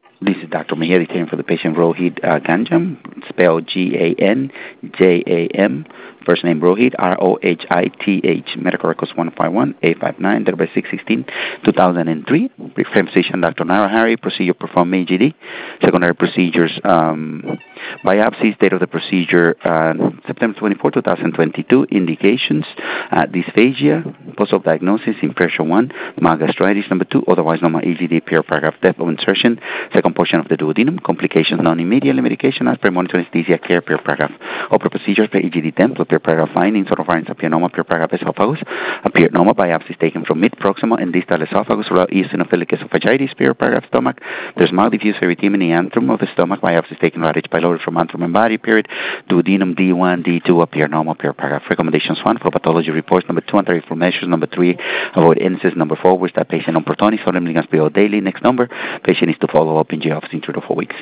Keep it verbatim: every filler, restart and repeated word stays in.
This is Doctor Mejia taking for the patient Rohit uh, Ganjam, spelled G A N J A M. First name Rohit, R O H I T H. Medical records one five one eight five nine, date by six sixteen two thousand three. Referring physician Doctor Nara Harry. Procedure performed A G D. Secondary procedures, um, biopsies, date of the procedure uh, September twenty-fourth, twenty twenty-two. Indications, uh, dysphagia, post-op diagnosis, impression one, mild gastritis, number two, otherwise normal A G D, pair paragraph, depth of insertion, second portion of the duodenum, complications non-immediate, medication as per monitor anesthesia, care, pair paragraph, opera procedures, per A G D template, pair paragraph findings, oropharynx appear normal, pair paragraph esophagus, appear normal, biopsies taken from mid-proximal and distal esophagus, without eosinophilic esophagitis, pair paragraph stomach, there's mild diffuse erythema in the antrum of the stomach, biopsies taken right edge pylori from antrum and body, period, duodenum D one, D two, appear normal, pair paragraph, recommendations one, for pathology reports, number two, and for measures, number three, avoid incest, number four, was that patient on protonix, sodium ligands daily, next number, patient needs to follow up in J office in three to four weeks.